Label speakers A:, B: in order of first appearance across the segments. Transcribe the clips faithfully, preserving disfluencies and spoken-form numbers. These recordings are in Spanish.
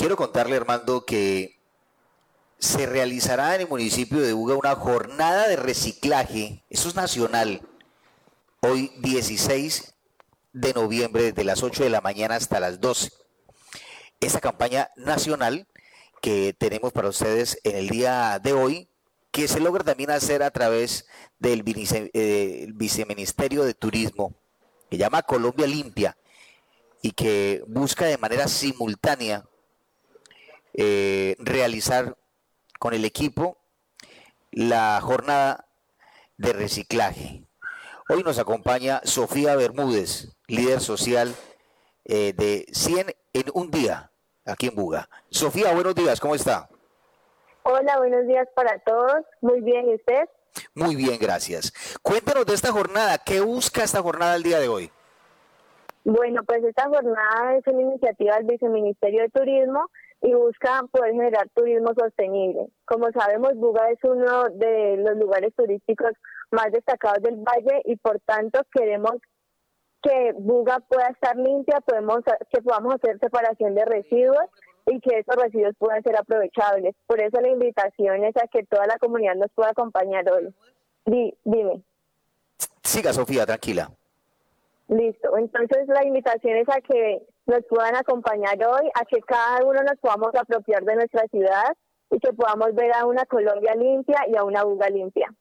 A: quiero contarle, Armando, que se realizará en el municipio de Buga una jornada de reciclaje, eso es nacional, hoy dieciséis de noviembre, desde las ocho de la mañana hasta las doce. Esa campaña nacional que tenemos para ustedes en el día de hoy, que se logra también hacer a través del vice, eh, Viceministerio de Turismo, que llama Colombia Limpia, y que busca de manera simultánea eh, realizar con el equipo la jornada de reciclaje. Hoy nos acompaña Sofía Bermúdez, líder social eh, de cien en un día, aquí en Buga. Sofía, buenos días, ¿cómo está?
B: Hola, buenos días para todos. Muy bien, ¿y usted?
A: Muy bien, gracias. Cuéntanos de esta jornada, ¿qué busca esta jornada el día de hoy?
B: Bueno, pues esta jornada es una iniciativa del Viceministerio de Turismo y busca poder generar turismo sostenible. Como sabemos, Buga es uno de los lugares turísticos más destacados del valle y por tanto queremos que Buga pueda estar limpia, podemos que podamos hacer separación de residuos y que esos residuos puedan ser aprovechables. Por eso la invitación es a que toda la comunidad nos pueda acompañar hoy. Di, dime.
A: Siga, Sofía, tranquila.
B: Listo, entonces la invitación es a que nos puedan acompañar hoy, a que cada uno nos podamos apropiar de nuestra ciudad y que podamos ver a una Colombia limpia y a una Buga limpia.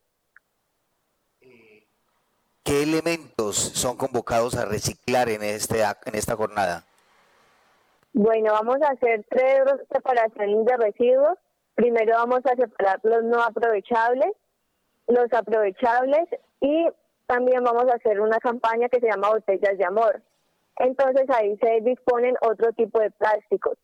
A: ¿Qué elementos son convocados a reciclar en, este, en esta jornada?
B: Bueno, vamos a hacer tres separaciones de residuos. Primero vamos a separar los no aprovechables, los aprovechables y también vamos a hacer una campaña que se llama Botellas de Amor. Entonces ahí se disponen otro tipo de plásticos.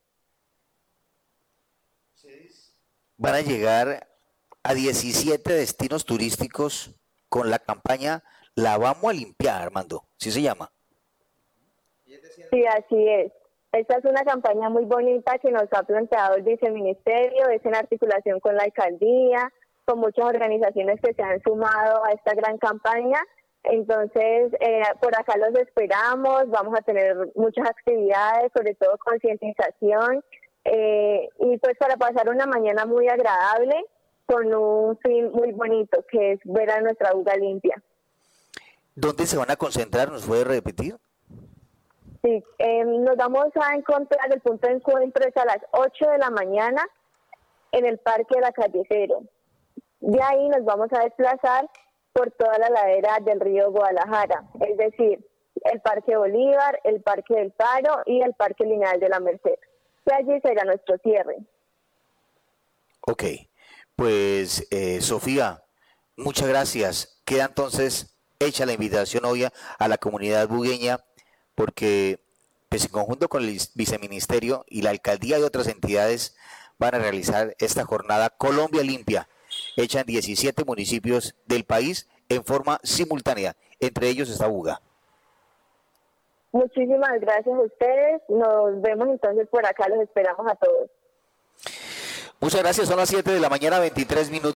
A: Van a llegar a diecisiete destinos turísticos con la campaña La Vamos a Limpiar, Armando, ¿sí se llama?
B: Sí, así es. Esta es una campaña muy bonita que nos ha planteado el Viceministerio, es en articulación con la alcaldía, con muchas organizaciones que se han sumado a esta gran campaña. Entonces, eh, por acá los esperamos, vamos a tener muchas actividades, sobre todo concientización, eh, y pues para pasar una mañana muy agradable con un fin muy bonito, que es ver a nuestra Buga limpia.
A: ¿Dónde se van a concentrar? ¿Nos puede repetir?
B: Sí, eh, nos vamos a encontrar, el punto de encuentro es a las ocho de la mañana en el Parque de la Callecero. De ahí nos vamos a desplazar por toda la ladera del río Guadalajara, es decir, el Parque Bolívar, el Parque del Paro y el Parque Lineal de la Merced. Y allí será nuestro cierre.
A: Ok, pues eh, Sofía, muchas gracias. Queda entonces hecha la invitación hoy a la comunidad bugueña, porque pues, en conjunto con el Viceministerio y la Alcaldía y otras entidades van a realizar esta jornada Colombia Limpia, hecha en diecisiete municipios del país en forma simultánea, entre ellos está Buga.
B: Muchísimas gracias a ustedes, nos vemos entonces por acá, los esperamos a todos.
A: Muchas gracias, son las siete de la mañana, veintitrés minutos.